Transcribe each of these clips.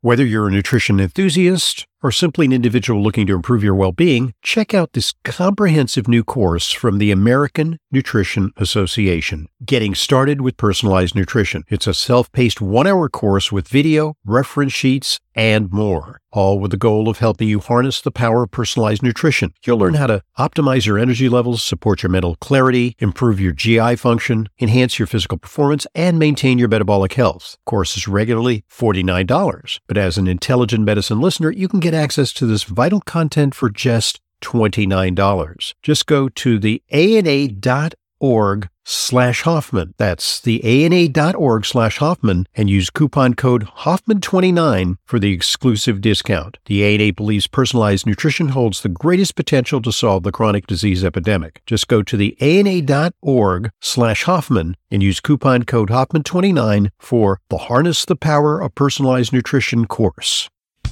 Whether you're a nutrition enthusiast or simply an individual looking to improve your well-being, check out this comprehensive new course from the American Nutrition Association, Getting Started with Personalized Nutrition. It's a self-paced 1-hour course with video, reference sheets, and more, all with the goal of helping you harness the power of personalized nutrition. You'll learn how to optimize your energy levels, support your mental clarity, improve your GI function, enhance your physical performance, and maintain your metabolic health. The course is regularly $49, but as an Intelligent Medicine listener, you can get access to this vital content for just $29. Just go to the ANA.org/Hoffman. That's the ANA.org/Hoffman and use coupon code Hoffman29 for the exclusive discount. The ANA believes personalized nutrition holds the greatest potential to solve the chronic disease epidemic. Just go to the ANA.org/Hoffman and use coupon code Hoffman29 for the Harness the Power of Personalized Nutrition course.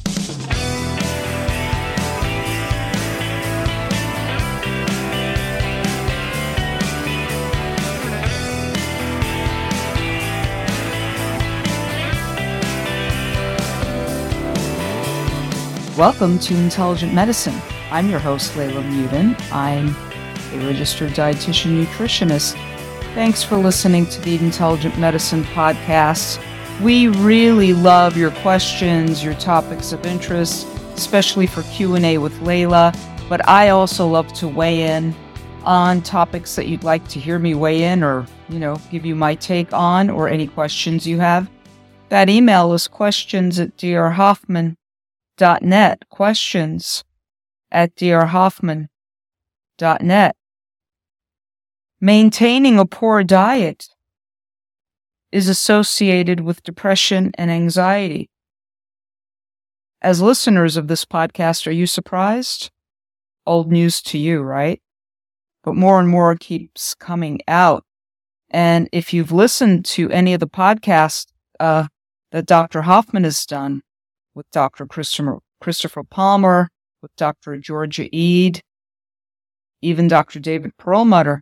Welcome to Intelligent Medicine. I'm your host, Layla Muden. I'm a registered dietitian nutritionist. Thanks for listening to the Intelligent Medicine podcast. We really love your questions, your topics of interest, especially for Q&A with Layla. But I also love to weigh in on topics that you'd like to hear me weigh in or, give you my take on or any questions you have. That email is questions@drhoffman.net, questions@drhoffman.net. Maintaining a poor diet is associated with depression and anxiety. As listeners of this podcast, are you surprised? Old news to you, right? But more and more keeps coming out. And if you've listened to any of the podcasts that Dr. Hoffman has done, with Dr. Christopher Palmer, with Dr. Georgia Ede, even Dr. David Perlmutter.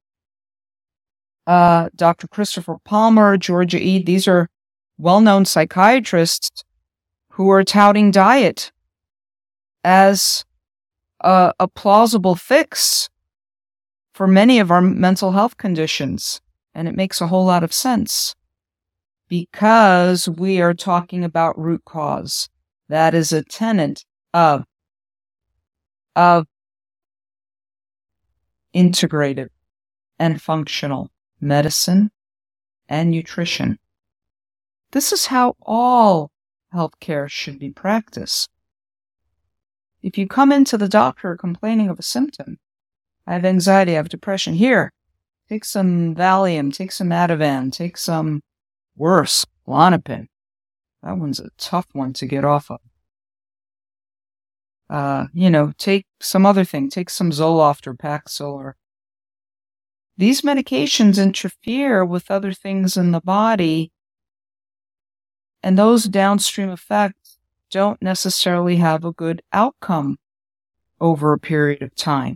Dr. Christopher Palmer, Georgia Ede, these are well-known psychiatrists who are touting diet as a plausible fix for many of our mental health conditions. And it makes a whole lot of sense, because we are talking about root cause. That is a tenet of integrative and functional medicine and nutrition. This is how all healthcare should be practiced. If you come into the doctor complaining of a symptom, I have anxiety, I have depression, here, take some Valium, take some Ativan, take some worse, Klonopin. That one's a tough one to get off of. Take some other thing. Take some Zoloft or Paxil. These medications interfere with other things in the body, and those downstream effects don't necessarily have a good outcome over a period of time.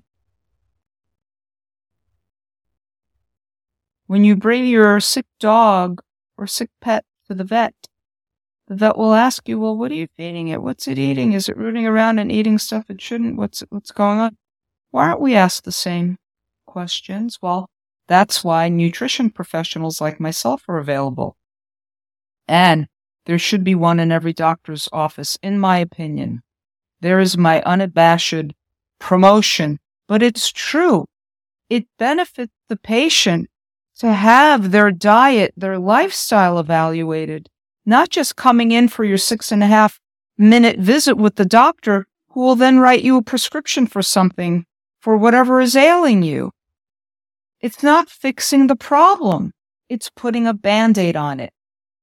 When you bring your sick dog or sick pet to the vet will ask you, well, what are you feeding it? What's it eating? Is it rooting around and eating stuff it shouldn't? What's going on? Why aren't we asked the same questions? Well, that's why nutrition professionals like myself are available. And there should be one in every doctor's office, in my opinion. There is my unabashed promotion, but it's true. It benefits the patient to have their diet, their lifestyle evaluated, not just coming in for your 6.5-minute visit with the doctor, who will then write you a prescription for something, for whatever is ailing you. It's not fixing the problem. It's putting a Band-Aid on it.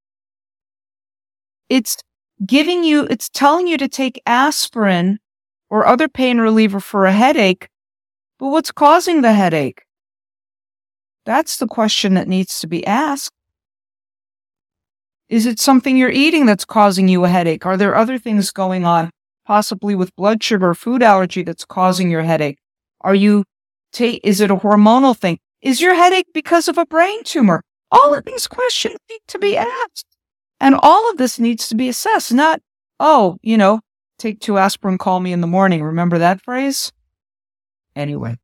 It's telling you to take aspirin or other pain reliever for a headache, but what's causing the headache? That's the question that needs to be asked. Is it something you're eating that's causing you a headache? Are there other things going on, possibly with blood sugar or food allergy, that's causing your headache? Is it a hormonal thing? Is your headache because of a brain tumor? All of these questions need to be asked. And all of this needs to be assessed, not Oh, take 2 aspirin, call me in the morning. Remember that phrase? Anyway,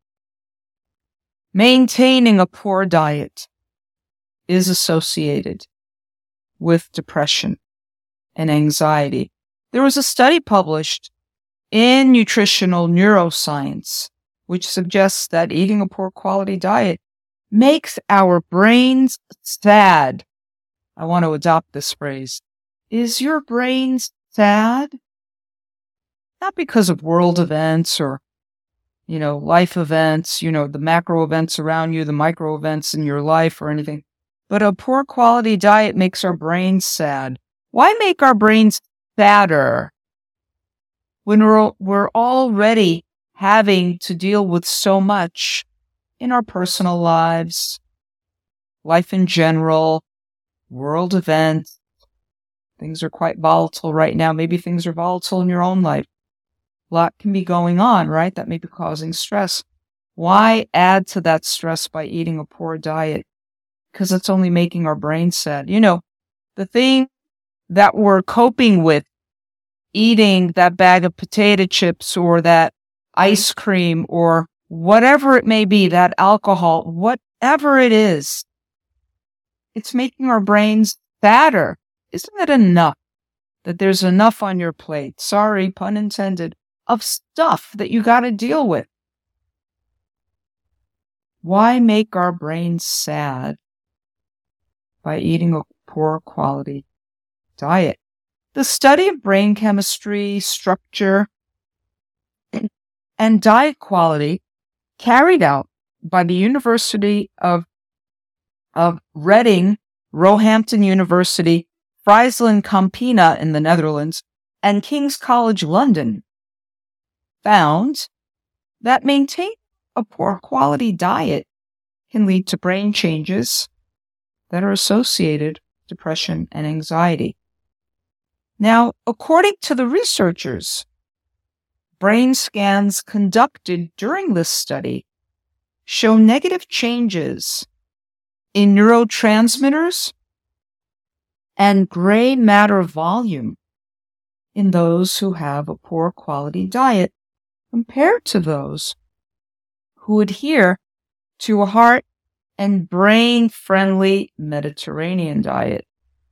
maintaining a poor diet is associated with depression and anxiety. There was a study published in Nutritional Neuroscience, which suggests that eating a poor quality diet makes our brains sad. I want to adopt this phrase. Is your brain sad? Not because of world events or, life events, the macro events around you, the micro events in your life or anything. But a poor quality diet makes our brains sad. Why make our brains sadder when we're already having to deal with so much in our personal lives, life in general, world events? Things are quite volatile right now. Maybe things are volatile in your own life. A lot can be going on, right? That may be causing stress. Why add to that stress by eating a poor diet? Because it's only making our brains sad. The thing that we're coping with, eating that bag of potato chips or that ice cream or whatever it may be, that alcohol, whatever it is, it's making our brains sadder. Isn't it enough that there's enough on your plate? Sorry, pun intended. Of stuff that you got to deal with. Why make our brains sad by eating a poor quality diet? The study of brain chemistry, structure, and diet quality carried out by the University of Reading, Roehampton University, Friesland Campina in the Netherlands, and King's College London found that maintaining a poor quality diet can lead to brain changes that are associated with depression and anxiety. Now, according to the researchers, brain scans conducted during this study show negative changes in neurotransmitters and gray matter volume in those who have a poor quality diet compared to those who adhere to a heart and brain-friendly Mediterranean diet.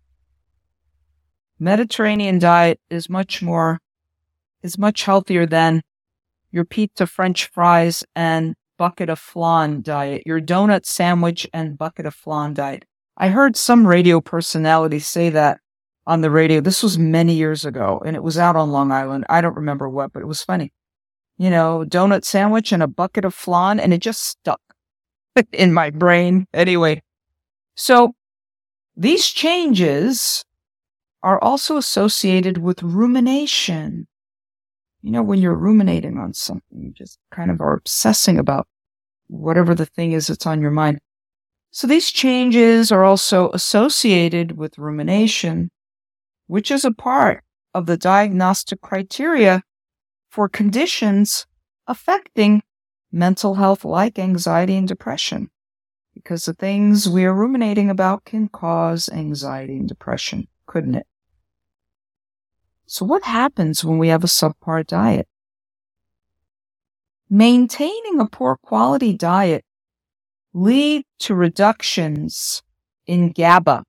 Mediterranean diet is much healthier than your pizza, French fries, and bucket of flan diet, your donut sandwich and bucket of flan diet. I heard some radio personality say that on the radio. This was many years ago, and it was out on Long Island. I don't remember what, but it was funny. Donut sandwich and a bucket of flan, and it just stuck in my brain. Anyway, so these changes are also associated with rumination. When you're ruminating on something, you just kind of are obsessing about whatever the thing is that's on your mind. So these changes are also associated with rumination, which is a part of the diagnostic criteria for conditions affecting mental health like anxiety and depression, because the things we are ruminating about can cause anxiety and depression, couldn't it? So what happens when we have a subpar diet? Maintaining a poor quality diet leads to reductions in GABA.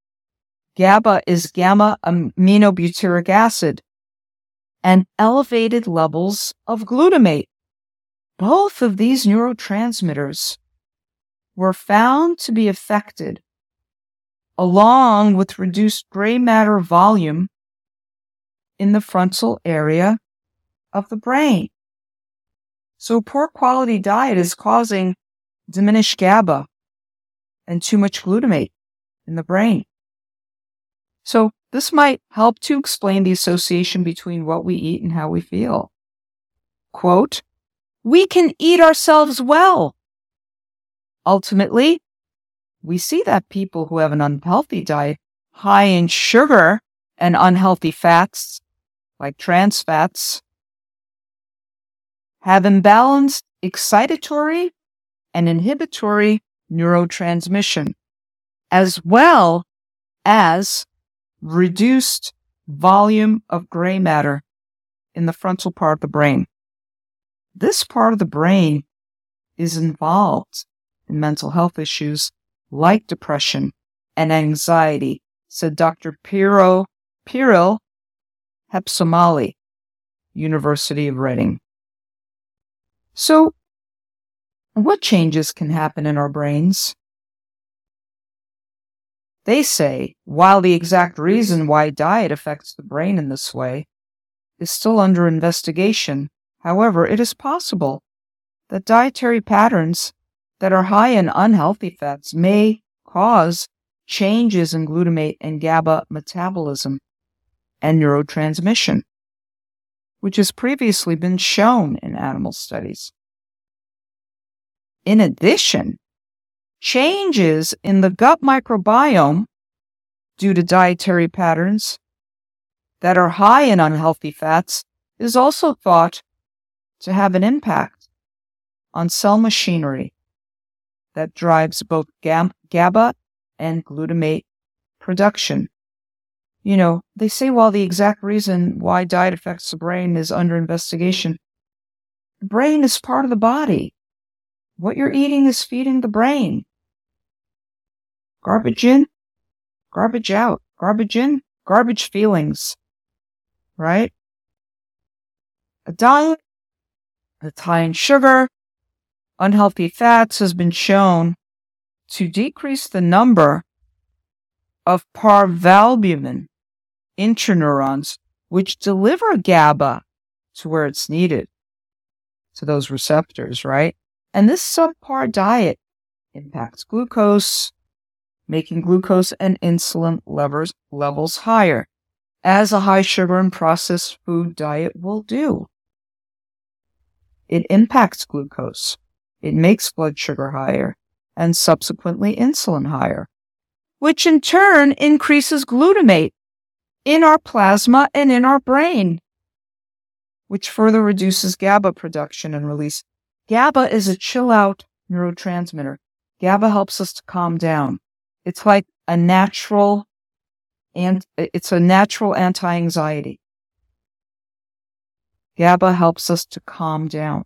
GABA is gamma aminobutyric acid, and elevated levels of glutamate. Both of these neurotransmitters were found to be affected, along with reduced gray matter volume in the frontal area of the brain. So a poor quality diet is causing diminished GABA and too much glutamate in the brain. So this might help to explain the association between what we eat and how we feel. Quote, "We can eat ourselves well." Ultimately, we see that people who have an unhealthy diet, high in sugar and unhealthy fats, like trans fats, have imbalanced excitatory and inhibitory neurotransmission, as well as reduced volume of gray matter in the frontal part of the brain. This part of the brain is involved in mental health issues like depression and anxiety, said Dr. Piril Hepsomali, University of Reading. So, what changes can happen in our brains? They say, while the exact reason why diet affects the brain in this way is still under investigation, however, it is possible that dietary patterns that are high in unhealthy fats may cause changes in glutamate and GABA metabolism and neurotransmission, which has previously been shown in animal studies. In addition, changes in the gut microbiome due to dietary patterns that are high in unhealthy fats is also thought to have an impact on cell machinery that drives both GABA and glutamate production. You know, they say while the exact reason why diet affects the brain is under investigation, the brain is part of the body. What you're eating is feeding the brain. Garbage in, garbage out. Garbage in, garbage feelings. Right? A diet that's high in sugar, unhealthy fats has been shown to decrease the number of parvalbumin interneurons, which deliver GABA to where it's needed, to those receptors, right? And this subpar diet impacts glucose, making glucose and insulin levels higher, as a high sugar and processed food diet will do. It impacts glucose. It makes blood sugar higher and subsequently insulin higher, which in turn increases glutamate in our plasma and in our brain, which further reduces GABA production and release. GABA is a chill-out neurotransmitter. GABA helps us to calm down. It's like a natural anti-anxiety. GABA helps us to calm down.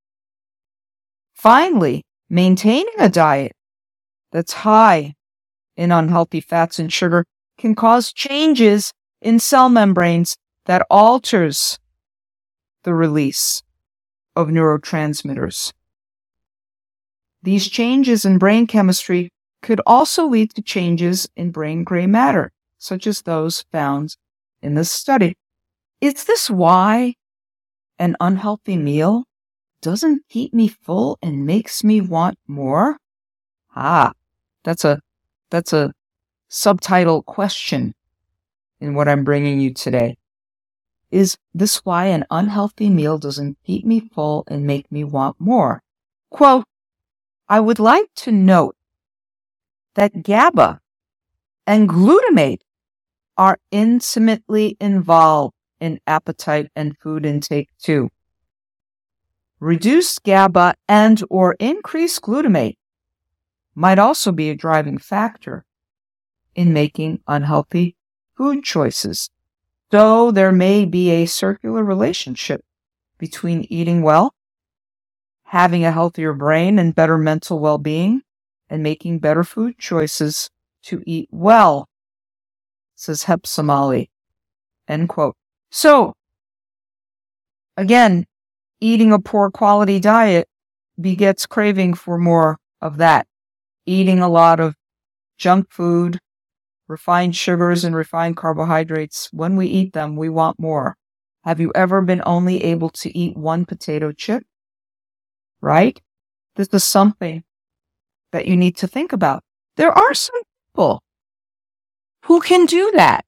Finally, maintaining a diet that's high in unhealthy fats and sugar can cause changes in cell membranes that alters the release of neurotransmitters. These changes in brain chemistry could also lead to changes in brain gray matter, such as those found in this study. Is this why an unhealthy meal doesn't keep me full and makes me want more? That's a subtitle question in what I'm bringing you today. Is this why an unhealthy meal doesn't keep me full and make me want more? Quote, I would like to note that GABA and glutamate are intimately involved in appetite and food intake too. Reduced GABA and or increased glutamate might also be a driving factor in making unhealthy food choices. Though there may be a circular relationship between eating well, having a healthier brain and better mental well-being, and making better food choices to eat well, says Hepsomali. End quote. So, again, eating a poor quality diet begets craving for more of that. Eating a lot of junk food, refined sugars and refined carbohydrates, when we eat them, we want more. Have you ever been only able to eat one potato chip? Right? This is something that you need to think about. There are some people who can do that.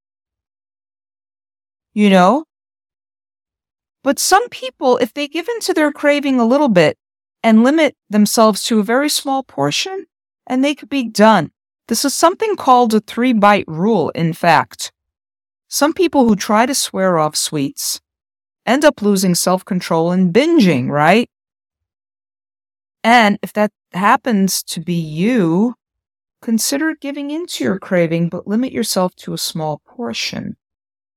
You know? But some people, if they give in to their craving a little bit and limit themselves to a very small portion, and they could be done. This is something called a 3-bite rule, in fact. Some people who try to swear off sweets end up losing self-control and binging, right? And if that happens to be you, consider giving in to your craving, but limit yourself to a small portion.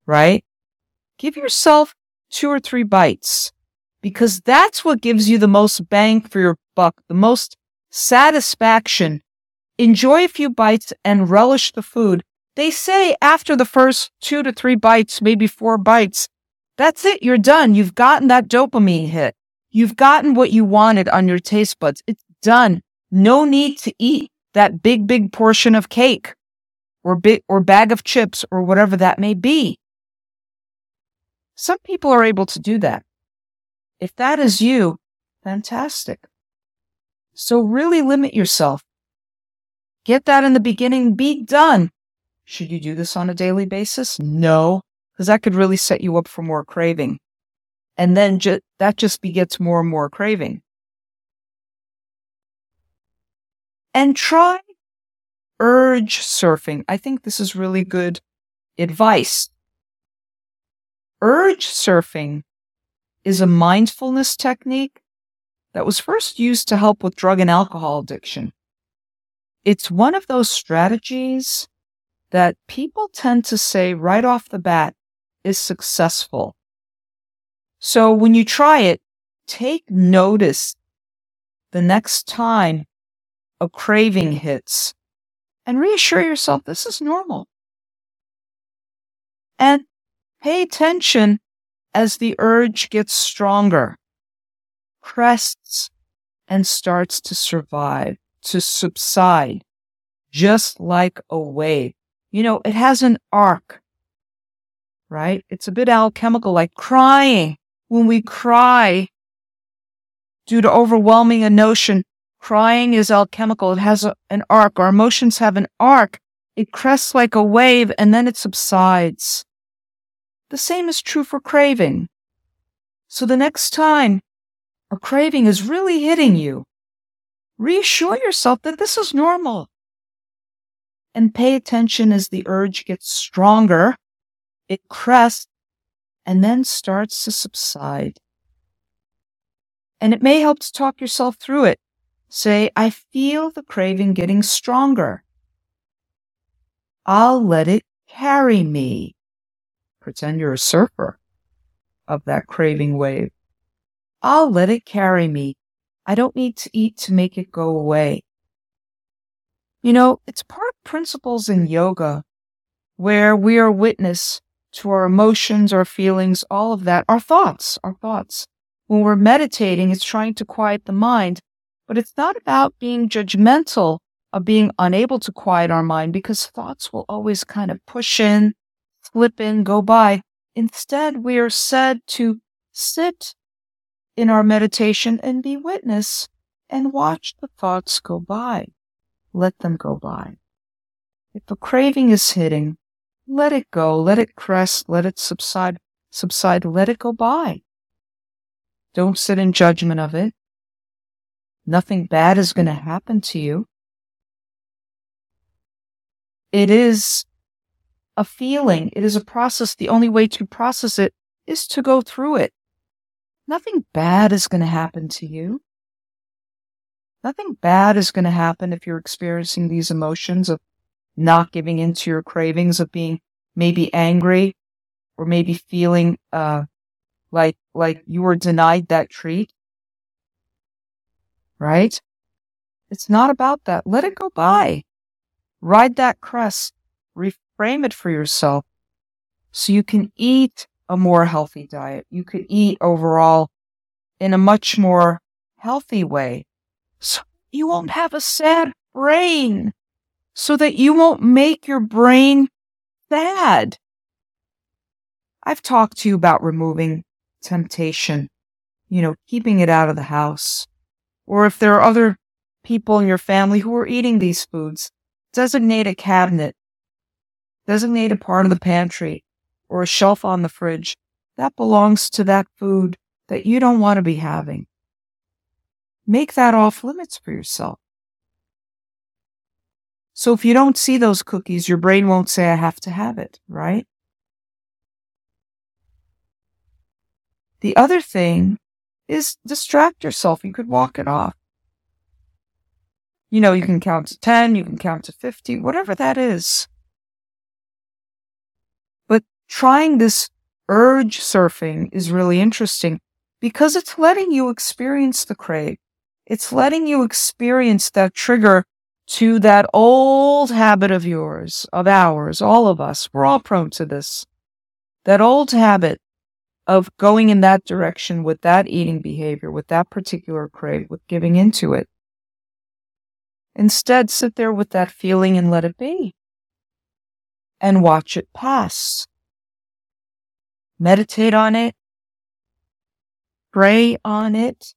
right? Give yourself 2 or 3 bites, because that's what gives you the most bang for your buck, the most satisfaction. Enjoy a few bites and relish the food. They say after the first 2 to 3 bites, maybe 4 bites, that's it. You're done. You've gotten that dopamine hit. You've gotten what you wanted on your taste buds. It's done. No need to eat that big portion of cake or bag of chips or whatever that may be. Some people are able to do that. If that is you, fantastic. So really limit yourself. Get that in the beginning. Be done. Should you do this on a daily basis? No, because that could really set you up for more craving. And then that just begets more and more craving. And try urge surfing. I think this is really good advice. Urge surfing is a mindfulness technique that was first used to help with drug and alcohol addiction. It's one of those strategies that people tend to say right off the bat is successful. So when you try it, take notice the next time a craving hits and reassure yourself this is normal. And pay attention as the urge gets stronger, crests, and starts to subside, just like a wave. It has an arc, right? It's a bit alchemical, like crying. When we cry due to overwhelming emotion, crying is alchemical. It has an arc. Our emotions have an arc. It crests like a wave and then it subsides. The same is true for craving. So the next time a craving is really hitting you, reassure yourself that this is normal. And pay attention as the urge gets stronger, it crests, and then starts to subside. And it may help to talk yourself through it. Say, I feel the craving getting stronger. I'll let it carry me. Pretend you're a surfer of that craving wave. I'll let it carry me. I don't need to eat to make it go away. It's part of principles in yoga where we are witness to our emotions, our feelings, all of that, our thoughts. When we're meditating, it's trying to quiet the mind, but it's not about being judgmental of being unable to quiet our mind, because thoughts will always kind of push in, slip in, go by. Instead, we are said to sit in our meditation and be witness and watch the thoughts go by. Let them go by. If a craving is hitting, let it go, let it crest, let it subside, let it go by. Don't sit in judgment of it. Nothing bad is going to happen to you. It is a feeling. It is a process. The only way to process it is to go through it. Nothing bad is going to happen to you. Nothing bad is going to happen if you're experiencing these emotions of not giving in to your cravings, of being maybe angry or maybe feeling like you were denied that treat. Right? It's not about that. Let it go by. Ride that crest. Reframe it for yourself so you can eat a more healthy diet. You could eat overall in a much more healthy way. So you won't have a sad brain. So that you won't make your brain sad. I've talked to you about removing temptation, keeping it out of the house. Or if there are other people in your family who are eating these foods, designate a cabinet, designate a part of the pantry or a shelf on the fridge that belongs to that food that you don't want to be having. Make that off limits for yourself. So if you don't see those cookies, your brain won't say, I have to have it, right? The other thing is distract yourself. You could walk it off. You can count to 10, you can count to 50, whatever that is. But trying this urge surfing is really interesting because it's letting you experience the crave. It's letting you experience that trigger to that old habit of yours, of ours, all of us. We're all prone to this. That old habit of going in that direction with that eating behavior, with that particular crave, with giving into it. Instead, sit there with that feeling and let it be. And watch it pass. Meditate on it. Pray on it.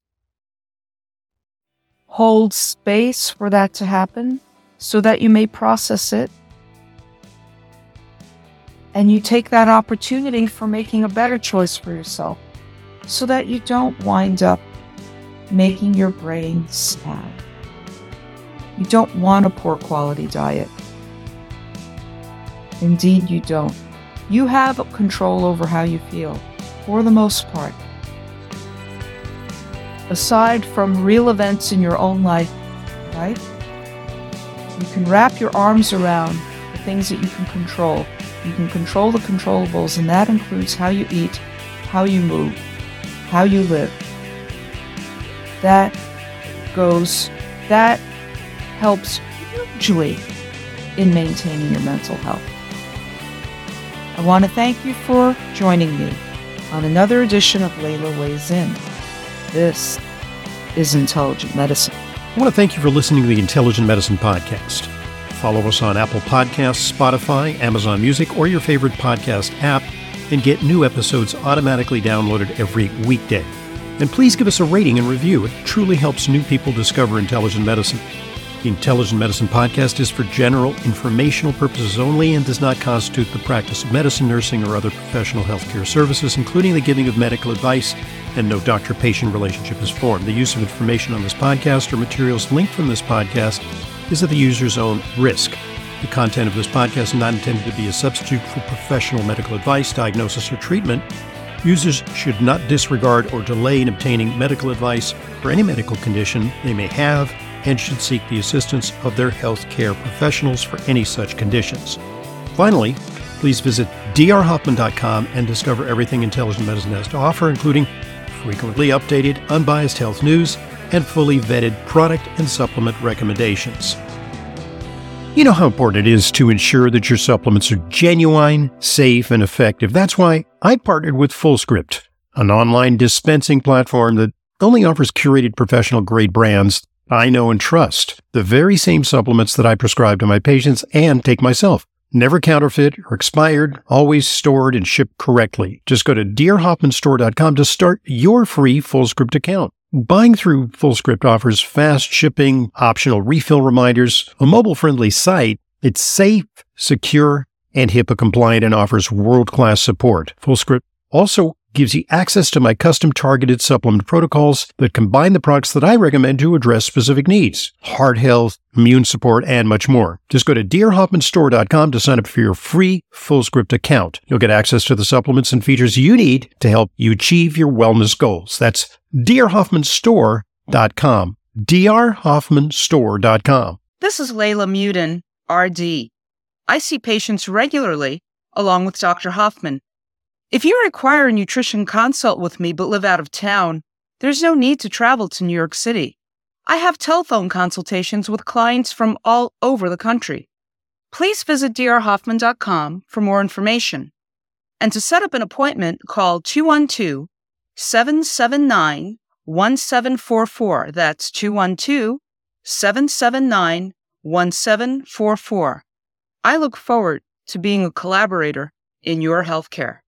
Hold space for that to happen so that you may process it. And you take that opportunity for making a better choice for yourself so that you don't wind up making your brain sad. You don't want a poor quality diet. Indeed, you don't. You have control over how you feel, for the most part. Aside from real events in your own life, right? You can wrap your arms around the things that you can control. You can control the controllables, and that includes how you eat, how you move, how you live. That helps hugely in maintaining your mental health. I want to thank you for joining me on another edition of Layla Weighs In. This is Intelligent Medicine. I want to thank you for listening to the Intelligent Medicine Podcast. Follow us on Apple Podcasts, Spotify, Amazon Music, or your favorite podcast app, and get new episodes automatically downloaded every weekday. And please give us a rating and review. It truly helps new people discover intelligent medicine. The Intelligent Medicine Podcast is for general informational purposes only and does not constitute the practice of medicine, nursing, or other professional healthcare services, including the giving of medical advice, and no doctor-patient relationship is formed. The use of information on this podcast or materials linked from this podcast is at the user's own risk. The content of this podcast is not intended to be a substitute for professional medical advice, diagnosis, or treatment. Users should not disregard or delay in obtaining medical advice for any medical condition they may have and should seek the assistance of their healthcare professionals for any such conditions. Finally, please visit drhoffman.com and discover everything Intelligent Medicine has to offer, including frequently updated, unbiased health news and fully vetted product and supplement recommendations. You know how important it is to ensure that your supplements are genuine, safe, and effective. That's why I partnered with Fullscript, an online dispensing platform that only offers curated professional-grade brands I know and trust, the very same supplements that I prescribe to my patients and take myself. Never counterfeit or expired, always stored and shipped correctly. Just go to drhoffmanstore.com to start your free Fullscript account. Buying through Fullscript offers fast shipping, optional refill reminders, a mobile-friendly site. It's safe, secure, and HIPAA-compliant and offers world-class support. Fullscript also gives you access to my custom targeted supplement protocols that combine the products that I recommend to address specific needs, heart health, immune support, and much more. Just go to drhoffmanstore.com to sign up for your free Fullscript account. You'll get access to the supplements and features you need to help you achieve your wellness goals. That's drhoffmanstore.com. drhoffmanstore.com. This is Layla Muden, RD. I see patients regularly, along with Dr. Hoffman. If you require a nutrition consult with me but live out of town, there's no need to travel to New York City. I have telephone consultations with clients from all over the country. Please visit drhoffman.com for more information. And to set up an appointment, call 212-779-1744. That's 212-779-1744. I look forward to being a collaborator in your healthcare.